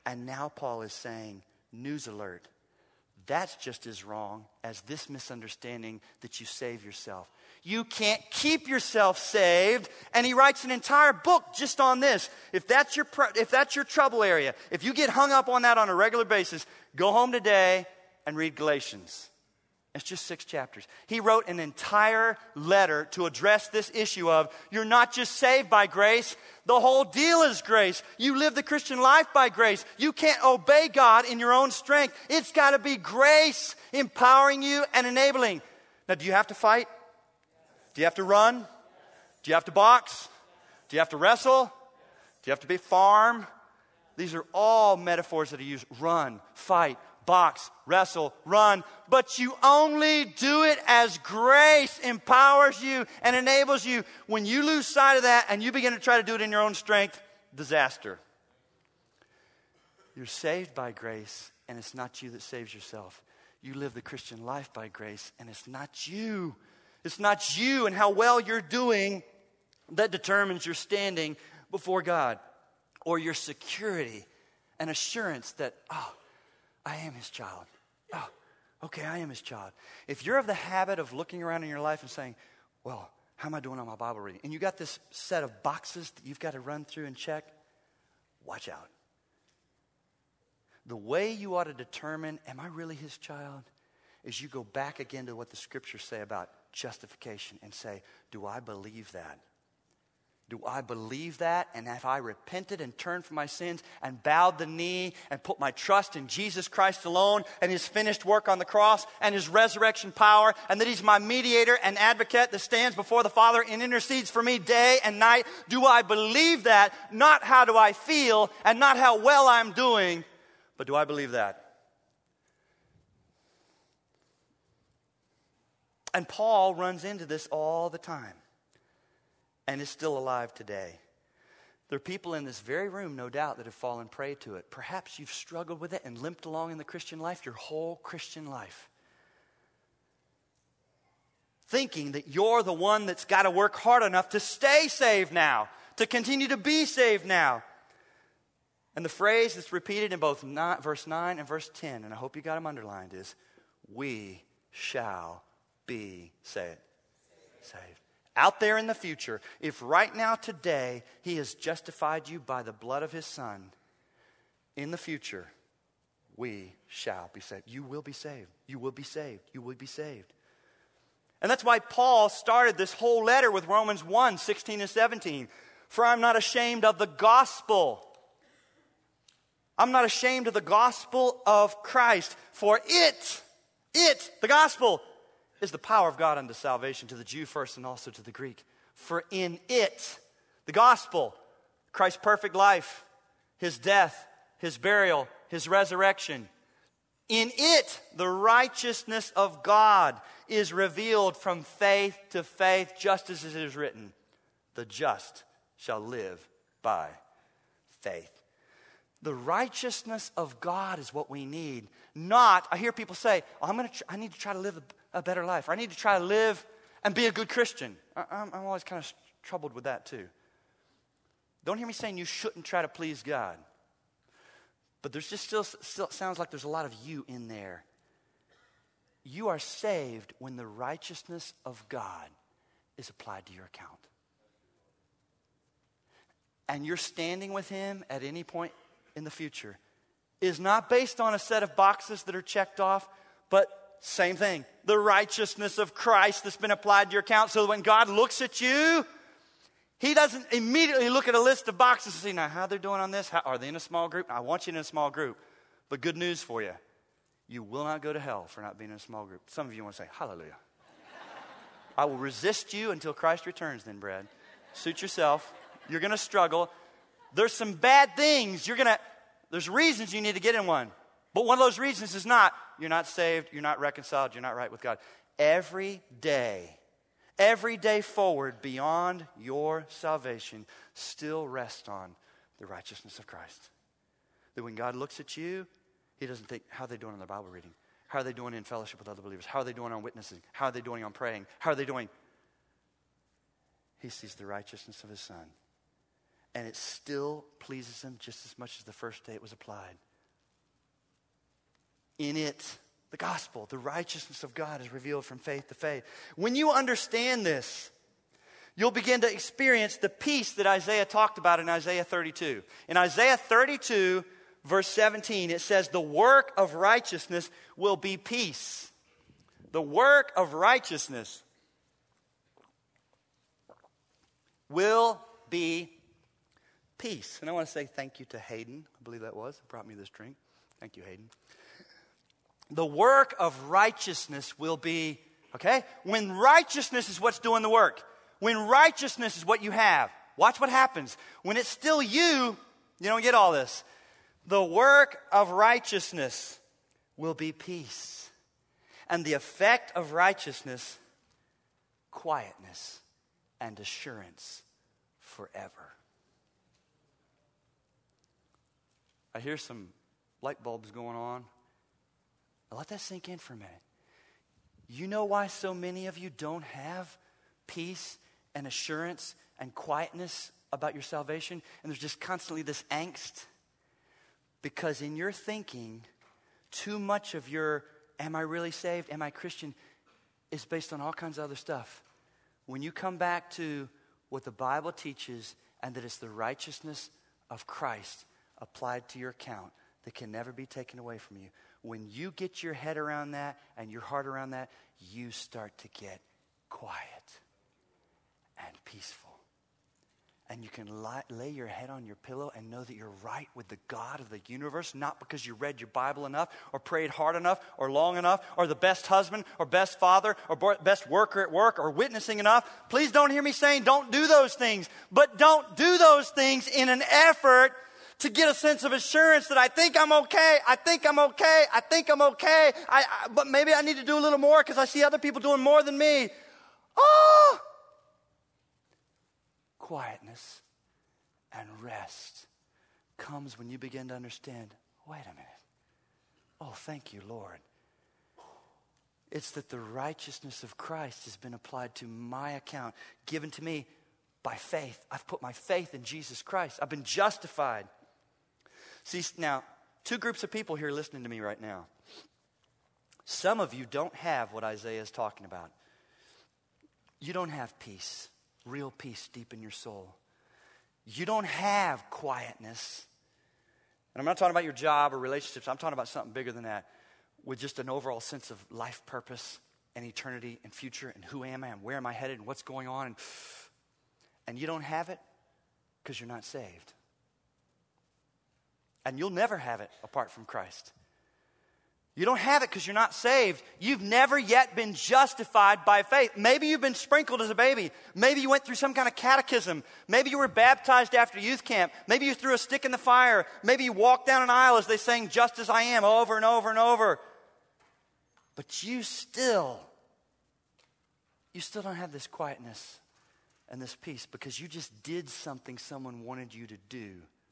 And now Paul is saying, news alert. That's just as wrong as this misunderstanding that you save yourself. You can't keep yourself saved. And he writes an entire book just on this. If that's your pr- if that's your trouble area, if you get hung up on that on a regular basis, go home today and read Galatians. It's just six chapters. He wrote an entire letter to address this issue of you're not just saved by grace. The whole deal is grace. You live the Christian life by grace. You can't obey God in your own strength. It's got to be grace empowering you and enabling. Now, do you have to fight? Do you have to run? Do you have to box? Do you have to wrestle? Do you have to be farm? These are all metaphors that are used. Run, fight, box, wrestle, run. But you only do it as grace empowers you and enables you. When you lose sight of that and you begin to try to do it in your own strength, disaster. You're saved by grace, and it's not you that saves yourself. You live the Christian life by grace, and it's not you. It's not you and how well you're doing that determines your standing before God or your security and assurance that, oh, I am his child. Oh, okay, I am his child. If you're of the habit of looking around in your life and saying, well, how am I doing on my Bible reading? And you got this set of boxes that you've got to run through and check, watch out. The way you ought to determine, am I really his child, is you go back again to what the scriptures say about justification and say, do I believe that? Do I believe that? And have I repented and turned from my sins and bowed the knee and put my trust in Jesus Christ alone and his finished work on the cross and his resurrection power, and that he's my mediator and advocate that stands before the Father and intercedes for me day and night? Do I believe that? Not how do I feel and not how well I'm doing, but do I believe that? And Paul runs into this all the time. And is still alive today. There are people in this very room, no doubt, that have fallen prey to it. Perhaps you've struggled with it and limped along in the Christian life your whole Christian life. Thinking that you're the one that's got to work hard enough to stay saved now, to continue to be saved now. And the phrase that's repeated in both verse nine and verse ten, and I hope you got them underlined, is, we shall be saved. Saved. Out there in the future, if right now today he has justified you by the blood of his son, in the future, we shall be saved. You will be saved. You will be saved. You will be saved. And that's why Paul started this whole letter with Romans one, sixteen and seventeen. For I'm not ashamed of the gospel. I'm not ashamed of the gospel of Christ. For it, it, the gospel, is the power of God unto salvation to the Jew first and also to the Greek. For in it, the gospel, Christ's perfect life, his death, his burial, his resurrection, in it, the righteousness of God is revealed from faith to faith, just as it is written, the just shall live by faith. The righteousness of God is what we need. Not, I hear people say, oh, I'm gonna tr- I need to try to live a, a better life. Or I need to try to live and be a good Christian. I, I'm, I'm always kind of troubled with that too. Don't hear me saying you shouldn't try to please God. But there's just still, still sounds like there's a lot of you in there. You are saved when the righteousness of God is applied to your account. And you're standing with him at any point in the future is not based on a set of boxes that are checked off, but same thing. The righteousness of Christ that's been applied to your account, so that when God looks at you, he doesn't immediately look at a list of boxes and say, now, how they're doing on this? How, are they in a small group? I want you in a small group. But good news for you. You will not go to hell for not being in a small group. Some of you want to say, hallelujah. I will resist you until Christ returns then, Brad. Suit yourself. You're going to struggle. There's some bad things. You're going to, there's reasons you need to get in one. But one of those reasons is not, you're not saved, you're not reconciled, you're not right with God. Every day, every day forward beyond your salvation still rests on the righteousness of Christ. That when God looks at you, he doesn't think, how are they doing in their Bible reading? How are they doing in fellowship with other believers? How are they doing on witnessing? How are they doing on praying? How are they doing? He sees the righteousness of his son. and it still pleases him just as much as the first day it was applied. In it, the gospel, the righteousness of God is revealed from faith to faith. When you understand this, you'll begin to experience the peace that Isaiah talked about in Isaiah thirty-two. In Isaiah thirty-two, verse seventeen, it says, the work of righteousness will be peace. The work of righteousness will be peace. And I want to say thank you to Hayden. I believe that was. Who brought me this drink. Thank you, Hayden. The work of righteousness will be, okay? When righteousness is what's doing the work. When righteousness is what you have. Watch what happens. When it's still you, you don't get all this. The work of righteousness will be peace. And the effect of righteousness, quietness and assurance forever. I hear some light bulbs going on. Let that sink in for a minute. You know why so many of you don't have peace and assurance and quietness about your salvation? And there's just constantly this angst? Because in your thinking, too much of your, am I really saved? Am I Christian? Is based on all kinds of other stuff. When you come back to what the Bible teaches and that it's the righteousness of Christ applied to your account that can never be taken away from you. When you get your head around that and your heart around that, you start to get quiet and peaceful. And you can lie, lay your head on your pillow and know that you're right with the God of the universe, not because you read your Bible enough or prayed hard enough or long enough or the best husband or best father or best worker at work or witnessing enough. Please don't hear me saying don't do those things, but don't do those things in an effort to get a sense of assurance that I think I'm okay, I think I'm okay, I think I'm okay, I, I, but maybe I need to do a little more because I see other people doing more than me. Oh! Quietness and rest comes when you begin to understand, wait a minute. Oh, thank you, Lord. It's that the righteousness of Christ has been applied to my account, given to me by faith. I've put my faith in Jesus Christ. I've been justified. See, now, two groups of people here listening to me right now. Some of you don't have what Isaiah is talking about. You don't have peace, real peace deep in your soul. You don't have quietness. And I'm not talking about your job or relationships. I'm talking about something bigger than that. With just an overall sense of life purpose and eternity and future and who am I and where am I headed and what's going on. And, and you don't have it because you're not saved. And you'll never have it apart from Christ. You don't have it because you're not saved. You've never yet been justified by faith. Maybe you've been sprinkled as a baby. Maybe you went through some kind of catechism. Maybe you were baptized after youth camp. Maybe you threw a stick in the fire. Maybe you walked down an aisle as they sang "Just As I Am" over and over and over. But you still, you still don't have this quietness and this peace because you just did something someone wanted you to do.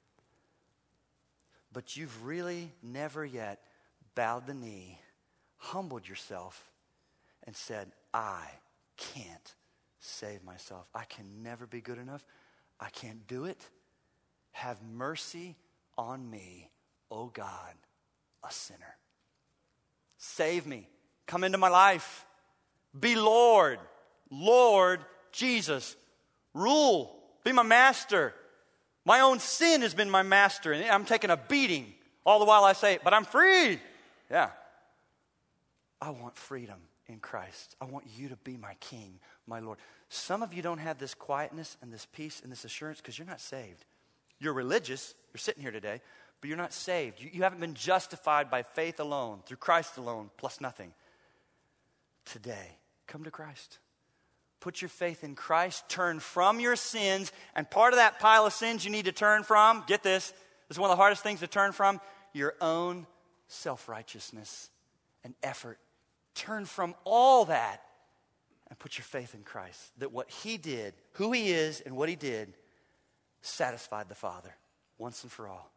But you've really never yet bowed the knee, humbled yourself, and said, I can't save myself. I can never be good enough. I can't do it. Have mercy on me, O God, a sinner. Save me. Come into my life. Be Lord. Lord Jesus. Rule. Be my master. My own sin has been my master, and I'm taking a beating. All the while I say, but I'm free. Yeah. I want freedom in Christ. I want you to be my King, my Lord. Some of you don't have this quietness and this peace and this assurance because you're not saved. You're religious. You're sitting here today, but you're not saved. You, you haven't been justified by faith alone, through Christ alone, plus nothing. Today, come to Christ. Put your faith in Christ. Turn from your sins. And part of that pile of sins you need to turn from, get this, this is one of the hardest things to turn from, your own self-righteousness and effort. Turn from all that and put your faith in Christ. That what he did, who he is and what he did, satisfied the Father once and for all.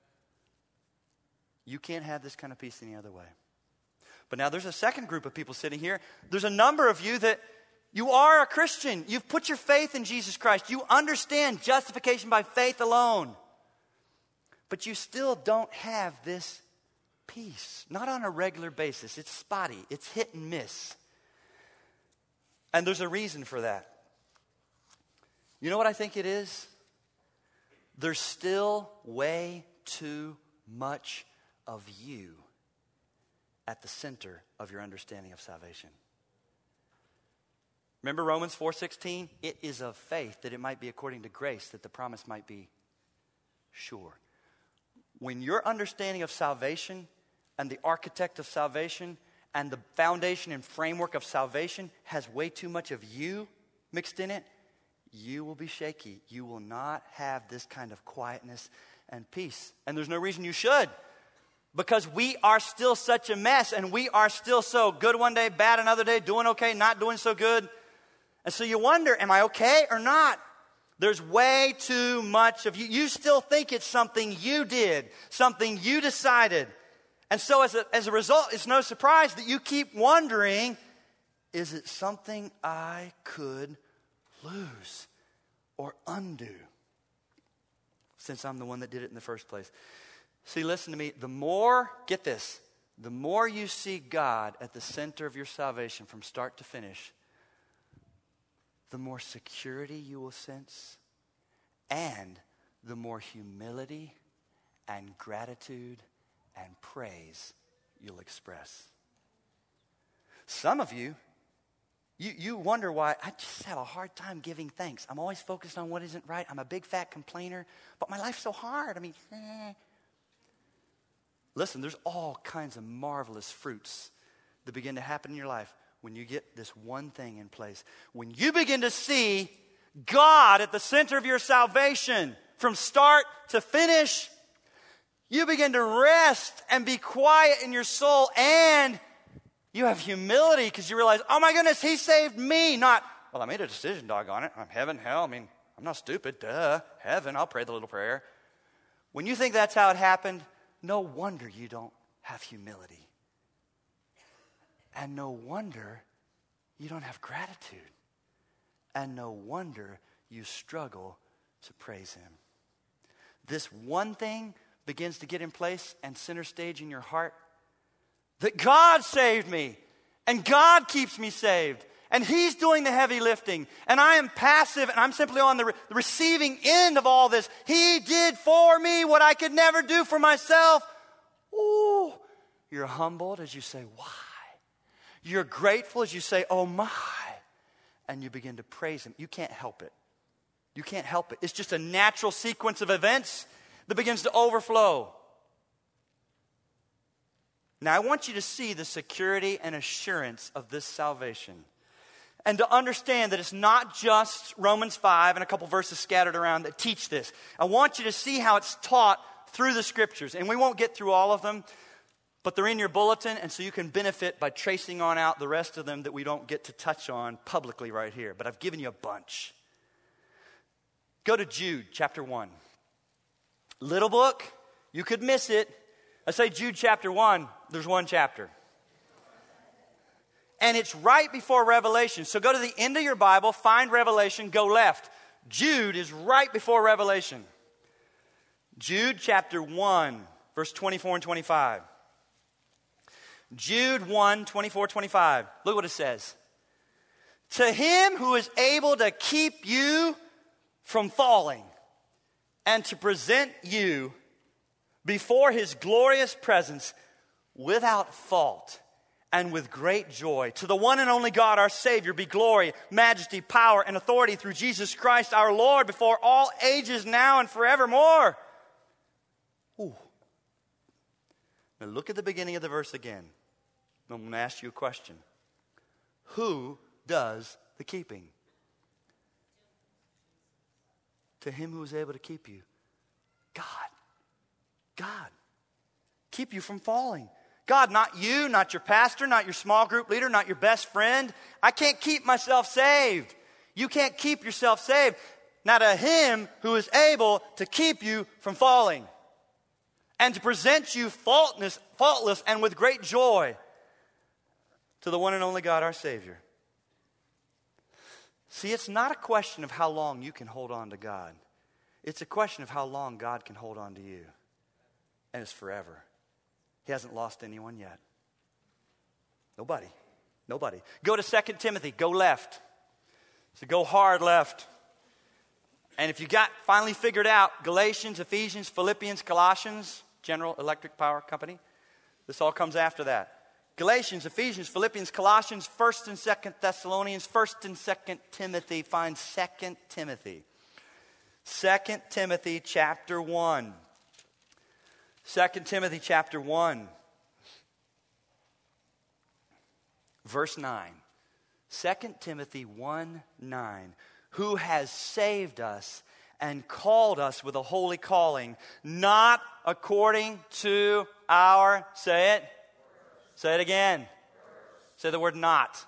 You can't have this kind of peace any other way. But now there's a second group of people sitting here. There's a number of you that You are a Christian. You've put your faith in Jesus Christ. You understand justification by faith alone. But you still don't have this peace. Not on a regular basis. It's spotty. It's hit and miss. And there's a reason for that. You know what I think it is? There's still way too much of you at the center of your understanding of salvation. Remember Romans four sixteen? It is of faith that it might be according to grace, that the promise might be sure. When your understanding of salvation and the architect of salvation and the foundation and framework of salvation has way too much of you mixed in it, you will be shaky. You will not have this kind of quietness and peace. And there's no reason you should. Because we are still such a mess, and we are still so good one day, bad another day, doing okay, not doing so good. And so you wonder, am I okay or not? There's way too much of you. You still think it's something you did, something you decided. And so as a, as a result, it's no surprise that you keep wondering, is it something I could lose or undo? Since I'm the one that did it in the first place. See, listen to me. The more, get this, the more you see God at the center of your salvation from start to finish, the more security you will sense, and the more humility and gratitude and praise you'll express. Some of you, you, you wonder why I just have a hard time giving thanks. I'm always focused on what isn't right. I'm a big fat complainer, but my life's so hard. I mean, eh. Listen, there's all kinds of marvelous fruits that begin to happen in your life when you get this one thing in place. When you begin to see God at the center of your salvation from start to finish, you begin to rest and be quiet in your soul, and you have humility because you realize, oh my goodness, he saved me. Not, well, I made a decision, doggone it. I'm heaven, hell. I mean, I'm not stupid. Duh, heaven, I'll pray the little prayer. When you think that's how it happened, no wonder you don't have humility. And no wonder you don't have gratitude. And no wonder you struggle to praise him. This one thing begins to get in place and center stage in your heart. That God saved me. And God keeps me saved. And he's doing the heavy lifting. And I am passive and I'm simply on the, re- the receiving end of all this. He did for me what I could never do for myself. Ooh, you're humbled as you say, why? You're grateful as you say, oh my. And you begin to praise him. You can't help it. You can't help it. It's just a natural sequence of events that begins to overflow. Now, I want you to see the security and assurance of this salvation. And to understand that it's not just Romans five and a couple verses scattered around that teach this. I want you to see how it's taught through the scriptures. And we won't get through all of them, but they're in your bulletin, and so you can benefit by tracing on out the rest of them that we don't get to touch on publicly right here. But I've given you a bunch. Go to Jude chapter one. Little book, you could miss it. I say Jude chapter one, there's one chapter. And it's right before Revelation. So go to the end of your Bible, find Revelation, go left. Jude is right before Revelation. Jude chapter one, verse twenty-four and twenty-five. Jude one, twenty-four, twenty-five. Look what it says. To him who is able to keep you from falling and to present you before his glorious presence without fault and with great joy. To the one and only God, our Savior, be glory, majesty, power, and authority through Jesus Christ our Lord before all ages, now and forevermore. Ooh. Now look at the beginning of the verse again. I'm going to ask you a question. Who does the keeping? To him who is able to keep you. God. God. Keep you from falling. God, not you, not your pastor, not your small group leader, not your best friend. I can't keep myself saved. You can't keep yourself saved. Now to him who is able to keep you from falling and to present you faultless, faultless and with great joy, to the one and only God, our Savior. See, it's not a question of how long you can hold on to God. It's a question of how long God can hold on to you. And it's forever. He hasn't lost anyone yet. Nobody. Nobody. Go to Second Timothy. Go left. So go hard left. And if you got finally figured out Galatians, Ephesians, Philippians, Colossians, General Electric Power Company, this all comes after that. Galatians, Ephesians, Philippians, Colossians, First and Second Thessalonians, First and Second Timothy. Find Second Timothy. Second Timothy chapter one. Second Timothy chapter one. Verse nine. Second Timothy one nine. Who has saved us and called us with a holy calling, not according to our, say it, say it again. Say the word not.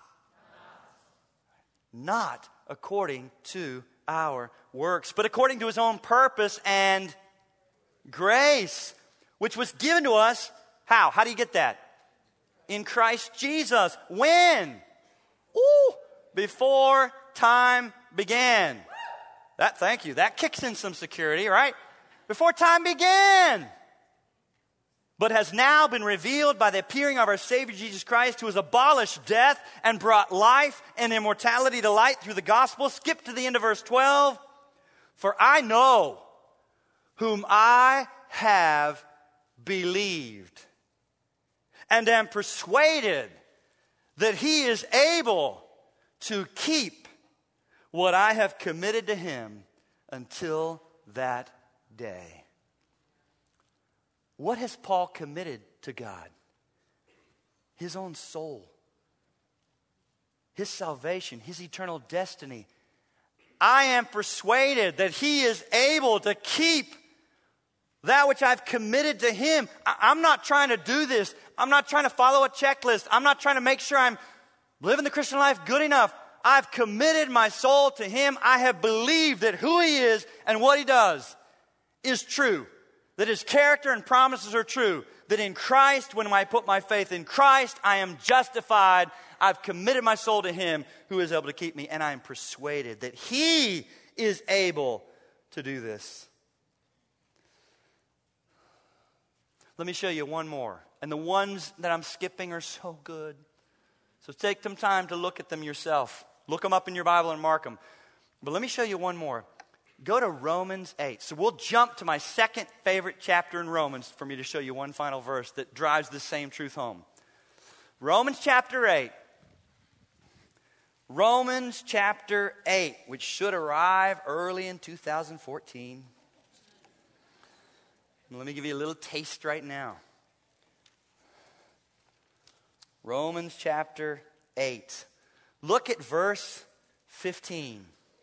Not according to our works, but according to his own purpose and grace, which was given to us. How? How do you get that? In Christ Jesus. When? Ooh, before time began. That, thank you. That kicks in some security, right? Before time began. But has now been revealed by the appearing of our Savior Jesus Christ, who has abolished death and brought life and immortality to light through the gospel. Skip to the end of verse twelve. For I know whom I have believed, and am persuaded that he is able to keep what I have committed to him until that day. What has Paul committed to God? His own soul, his salvation, his eternal destiny. I am persuaded that he is able to keep that which I've committed to him. I- I'm not trying to do this. I'm not trying to follow a checklist. I'm not trying to make sure I'm living the Christian life good enough. I've committed my soul to him. I have believed that who he is and what he does is true. That his character and promises are true. That in Christ, when I put my faith in Christ, I am justified. I've committed my soul to him who is able to keep me. And I am persuaded that he is able to do this. Let me show you one more. And the ones that I'm skipping are so good. So take some time to look at them yourself. Look them up in your Bible and mark them. But let me show you one more. Go to Romans eight. So we'll jump to my second favorite chapter in Romans for me to show you one final verse that drives the same truth home. Romans chapter eight. Romans chapter eight, which should arrive early in two thousand fourteen. Let me give you a little taste right now. Romans chapter eight. Look at verse fifteen.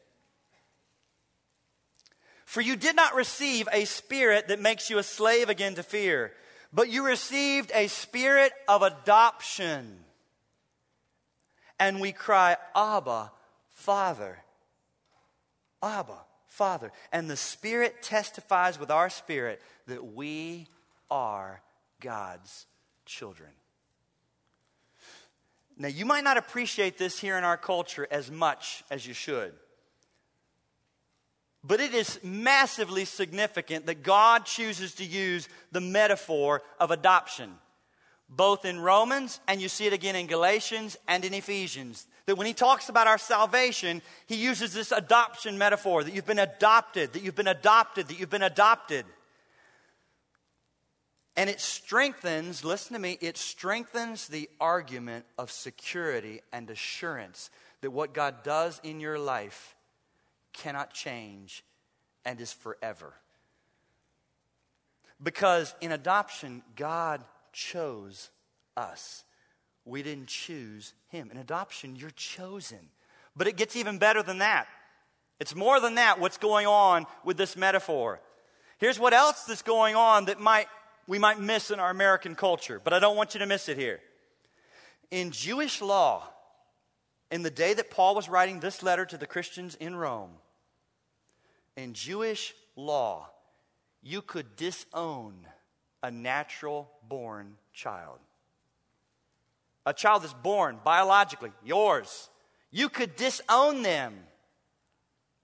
For you did not receive a spirit that makes you a slave again to fear, but you received a spirit of adoption. And we cry, Abba, Father. Abba, Father. And the Spirit testifies with our spirit that we are God's children. Now, you might not appreciate this here in our culture as much as you should. But it is massively significant that God chooses to use the metaphor of adoption. Both in Romans, and you see it again in Galatians and in Ephesians. That when he talks about our salvation, he uses this adoption metaphor. That you've been adopted, that you've been adopted, that you've been adopted. And it strengthens, listen to me, it strengthens the argument of security and assurance that what God does in your life cannot change and is forever. Because in adoption, God chose us. We didn't choose him. In adoption, you're chosen. But it gets even better than that. It's more than that, what's going on with this metaphor. Here's what else is going on that might we might miss in our American culture, but I don't want you to miss it here. In Jewish law, in the day that Paul was writing this letter to the Christians in Rome, in Jewish law, you could disown a natural-born child. A child that's born biologically, yours. You could disown them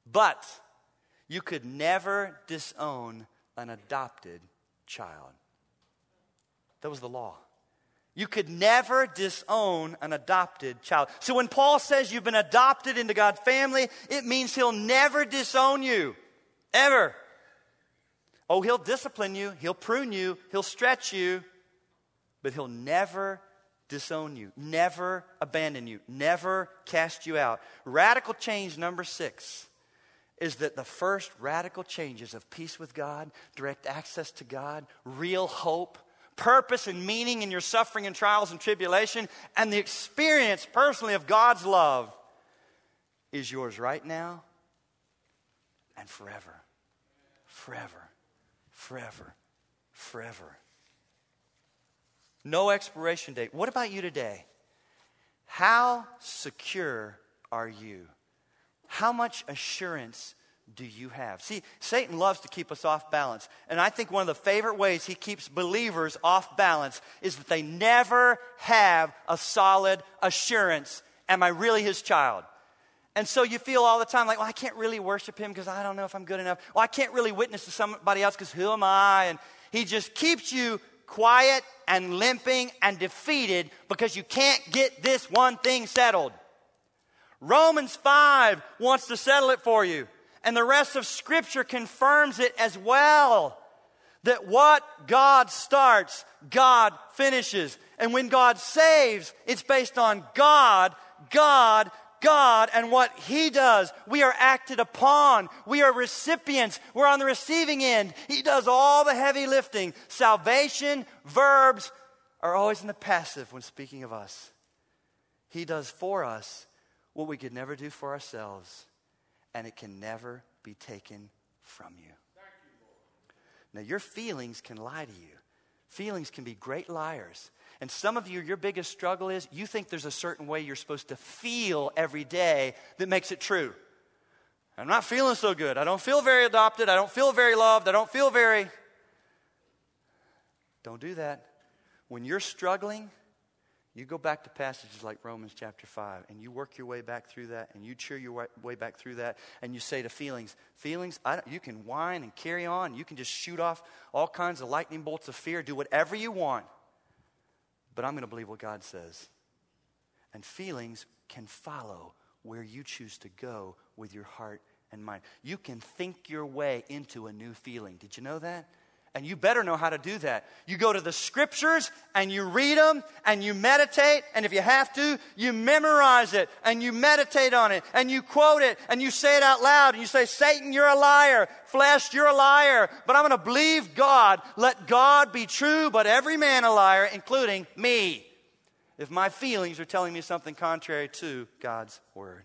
But you could never disown an adopted child. That was the law. You could never disown an adopted child. So when Paul says you've been adopted into God's family, it means he'll never disown you. Ever. Oh, he'll discipline you. He'll prune you. He'll stretch you. But he'll never disown you. Never abandon you. Never cast you out. Radical change number six is that the first radical changes of peace with God, direct access to God, real hope, purpose and meaning in your suffering and trials and tribulation, and the experience personally of God's love is yours right now and forever. Forever. Forever. Forever. No expiration date. What about you today? How secure are you? How much assurance do you have? See, Satan loves to keep us off balance. And I think one of the favorite ways he keeps believers off balance is that they never have a solid assurance. Am I really his child? And so you feel all the time like, well, I can't really worship him because I don't know if I'm good enough. Well, I can't really witness to somebody else because who am I? And he just keeps you quiet and limping and defeated because you can't get this one thing settled. Romans five wants to settle it for you. And the rest of Scripture confirms it as well. That what God starts, God finishes. And when God saves, it's based on God, God, God, and what He does. We are acted upon. We are recipients. We're on the receiving end. He does all the heavy lifting. Salvation, verbs are always in the passive when speaking of us. He does for us what we could never do for ourselves, and it can never be taken from you. Now, your feelings can lie to you. Feelings can be great liars. And some of you, your biggest struggle is you think there's a certain way you're supposed to feel every day that makes it true. I'm not feeling so good. I don't feel very adopted. I don't feel very loved. I don't feel very... Don't do that. When you're struggling, you go back to passages like Romans chapter five, and you work your way back through that, and you cheer your way back through that, and you say to feelings, feelings, I don't, you can whine and carry on. You can just shoot off all kinds of lightning bolts of fear. Do whatever you want. But I'm going to believe what God says. And feelings can follow where you choose to go with your heart and mind. You can think your way into a new feeling. Did you know that? And you better know how to do that. You go to the Scriptures and you read them and you meditate. And if you have to, you memorize it and you meditate on it and you quote it and you say it out loud. And you say, Satan, you're a liar. Flesh, you're a liar. But I'm going to believe God. Let God be true, but every man a liar, including me, if my feelings are telling me something contrary to God's word.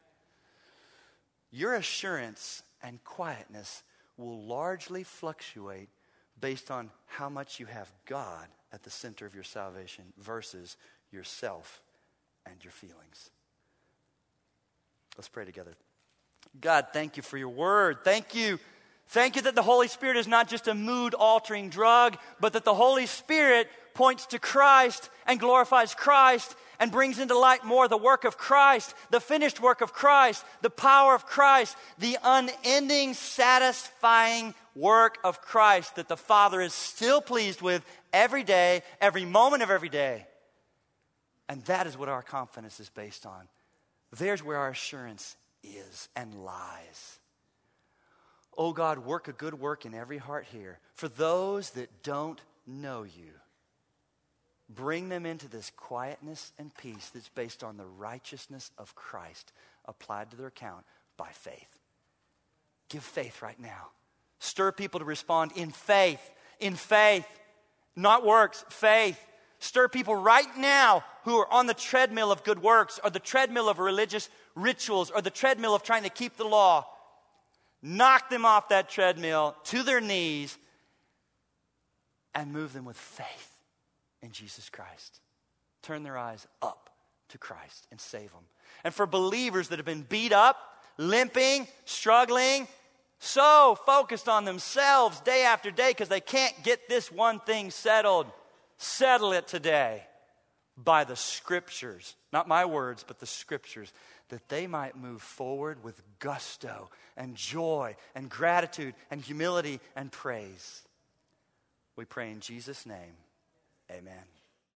Your assurance and quietness will largely fluctuate based on how much you have God at the center of your salvation versus yourself and your feelings. Let's pray together. God, thank you for your word. Thank you. Thank you that the Holy Spirit is not just a mood-altering drug, but that the Holy Spirit points to Christ and glorifies Christ and brings into light more the work of Christ, the finished work of Christ, the power of Christ, the unending, satisfying work of Christ that the Father is still pleased with every day, every moment of every day. And that is what our confidence is based on. There's where our assurance is and lies. Oh God, work a good work in every heart here. For those that don't know you, bring them into this quietness and peace that's based on the righteousness of Christ applied to their account by faith. Give faith right now. Stir people to respond in faith, in faith, not works, faith. Stir people right now who are on the treadmill of good works or the treadmill of religious rituals or the treadmill of trying to keep the law. Knock them off that treadmill to their knees and move them with faith in Jesus Christ. Turn their eyes up to Christ and save them. And for believers that have been beat up, limping, struggling, so focused on themselves day after day because they can't get this one thing settled. Settle it today. by the Scriptures, not my words, but the Scriptures, that they might move forward with gusto and joy and gratitude and humility and praise. We pray in Jesus' name, amen.